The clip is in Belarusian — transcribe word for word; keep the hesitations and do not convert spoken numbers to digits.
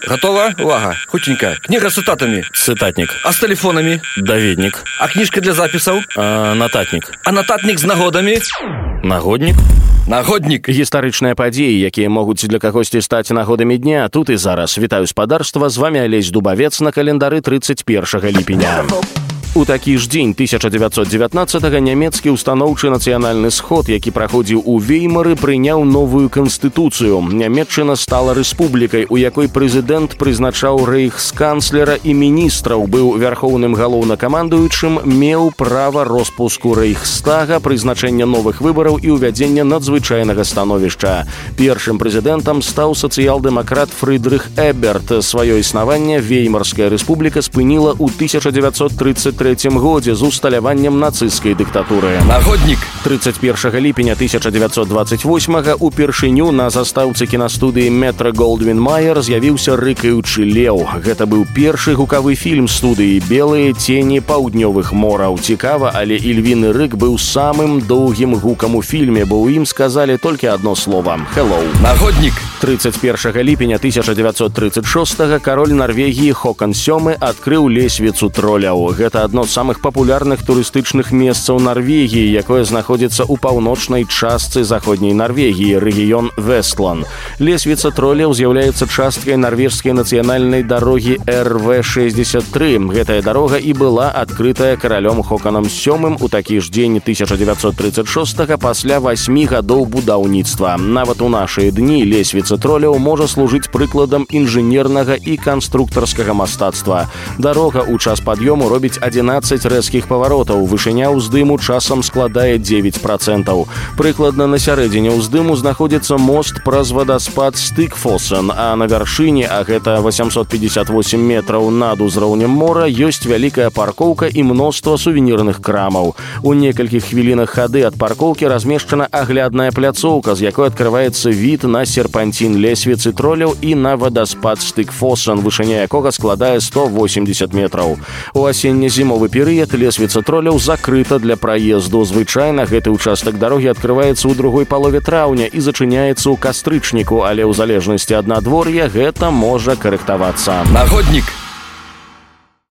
Готова? Увага. Хутенька. Книга с цитатами. Цытатнік. А с телефонами? Даведнік. А книжка для записаў? А, нататнік. А нататник с нагодами? Нагоднік. Нагодник. Гістарычныя падзеі, якія могуць для кагосьці стаць нагодамі дня, тут і зараз. Вітаю спадарства, з вами Алесь Дубавец на календары тридцать первого ліпеня. У такі ж дзень тысяча дзевяцьсот дзевятнаццатага нямецкі ўстаноўчы нацыянальны сход, які праходзіў у Веймары, прыняў новую канстытуцыю. Нямецчына стала рэспублікай, у якой прэзідэнт прызначаў рэйхсканцлера і міністраў, быў вярхоўным галоўнакамандуючым, меў права роспуску рэйхстага, прызначэння новых выбараў і ўвядзення надзвычайнага становішча. Першым прэзідэнтам стаў сацыял-дэмакрат Фрыдрых Эберт. Сваё існаванне Веймарская рэспубліка спыніла ў тысяча дзевяцьсот тридцать третьем годзе з усталяваннем нацысцкай дыктатуры. Нагоднік. тридцать первого ліпеня тысяча дзевяцьсот двадцать восьмага упершыню на застаўцы кінастудыі Метро-Голдвін-Майер з'явіўся рыкаючы леў. Гэта быў першы гукавы фільм студыі «Белыя цені паўднёвых мораў». Цікава, але ільвіны рык быў самым доўгім гукам у фільме, бо ў ім сказалі толькі адно слова «Hello». Нагоднік. тридцать первого ліпеня тысяча дзевяцьсот тридцать шостага кароль Нарвегіі Хокан сёмы адкрыў лесвіцу троляў. Гэта адно з самых папулярных турыстычных месцаў Нарвегіі, якое знаходзіцца ў паўночнай частцы заходняй Нарвегіі, рэгіён Вестланд. Лесвіца троляў з'яўляецца часткай нарвежскай нацыянальнай дарогі эр вэ шэсцьдзесят тры. Гэтая дарога і была адкрытая каралём Хоканам сёмым у такі ж дзень тысяча дзевяцьсот тридцать шостага пасля васьмі гадоў будаўніцтва. Нават у нашыя дні лесвіца троляў можа служыць прыкладам інжынернага і канструктарскага мастацтва. Дарога ў час пад'ёму робіць адзінаццаць рэзкіх паваротаў, вышыня ўздыму часам складае дзевяць процентаў. Прыкладна на сярэдзіне ўздыму знаходзіцца мост праз вадаспад Стыкфосен, а на вяршыні, а гэта восемьсот пятьдесят восемь метраў над узроўнем мора, ёсць вялікая паркоўка і мноства сувенірных крамаў. У некалькіх хвілінах хады ад паркоўкі размешчана аглядная пляцоўка, з якой адкрываецца від на серпанцін лесвіцы троляў і на вадаспад Стыкфосен, вышыня якога складае сто восемьдесят метраў. У асенне-зімовы перыяд лесвіца троляў закрыта для праезду. Звычайна гэты ўчастак дарогі адкрываецца ў другой палове траўня і зачыняецца ў кастрычніку, але ў залежнасці ад надвор'я гэта можа карэктавацца. Нагоднік.